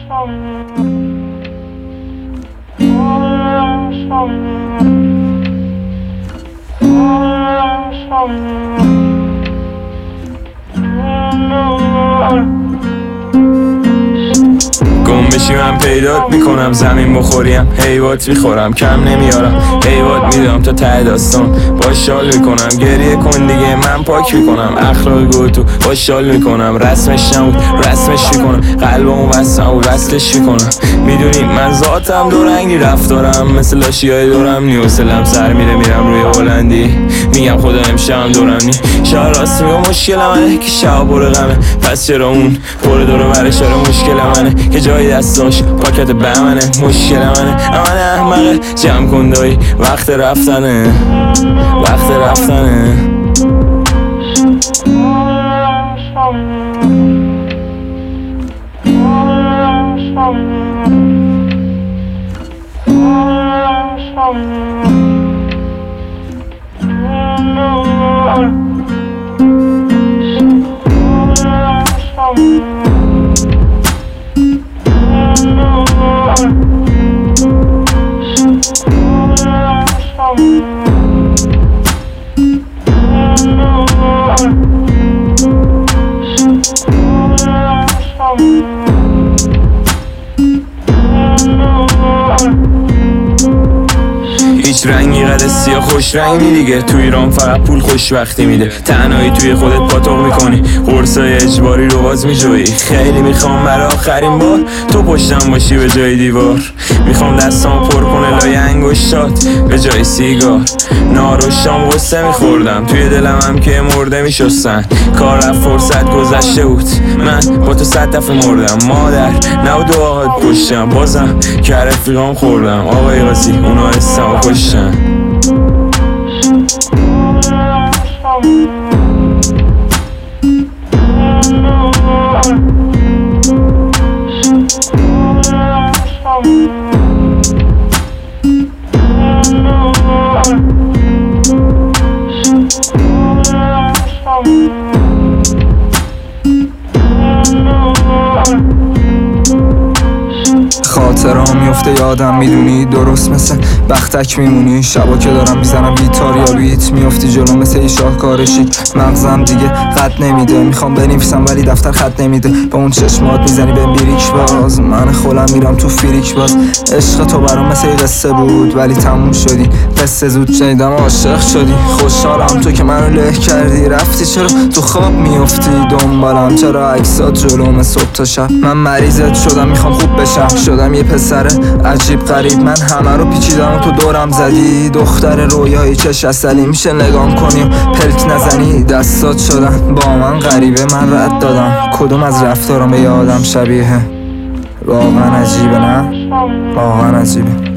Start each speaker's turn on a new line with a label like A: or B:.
A: گم بشی من پیدات میکنم، زمین بخوریم حیوات میخورم، کم نمیارم حیوات میدم تا ته داستان. باشال میکنم گریه کن دیگه من پاک میکنم، اخلاق گوتو باشال میکنم، رسمش نبود رسمش میکنم، قلبمو بستم و وصلش میکنم. میدونی من ذاتم دو رنگی رفتارم، مثل لاشیای دورم نیوسلم سر میره میرم روی هلندی. میگم خدا امشبم دورم نی شاید راست میگم مشکل منه که شب پر غمه، پس چرا اون پر دور و برش داره مشکل منه که جای دستاش پاکت بمنه. مشکل منه من احمقه جمع کن دایی وقت رفتنه وقت رفتنه. هیچ رنگی قد سیاه خوش رنگی دیگه، تو ایران فقط پول خوشبختی میده. تنهایی توی خودت پاتوق میکنی، قرصای اجباری رو باز میجویی. خیلی میخوام برای آخرین بار تو پشتم باشی به جای دیوار. میخوام دستامو پر کنه لای انگشتات به جای سیگار. نهار و شام غصه میخوردم، توی دلم هم که مرده میشستن. کار رفت فرصت گذشته بود، من با تو 100 دفعه مردم. مادر نو دعاهات پشتم، بازم که رفیقام خوردم. آقای قاضی اونا استمو کشتن.
B: خاطرام میفته یادم میدونی، درست مثل بختک میمونی. شبا که دارم میزنم گیتار یا بیت میفتی جلو مثل ای شاهکارشی. مغزم دیگه قد نمیده، میخوام بنویسم ولی دفتر خط نمیده. با اون چشمات میزنی به بیریک باز، من خودم میرم تو فیریک باز. عشق تو برام مثل قصه بود ولی تموم شدی، قصه زود شنیدم عاشق شدی. خوشحالم تو که منو له کردی، رفتی چرا تو خواب میفتی دنبالم، چرا عکسات جلوم صبح تا شب. من مریضت شدم میخوام خوب بشم، شدم یه پسر عجیب غریب. من همه رو پیچیدم و تو دورم زدی، دختر رویایی چش اصلی میشه نگام کنی و پلک نزنی. دستات شدن با من غریبه، من رد دادم کدوم از رفتارم به یادم شبیه. واقعا عجیبه نه؟ واقعا عجیبه.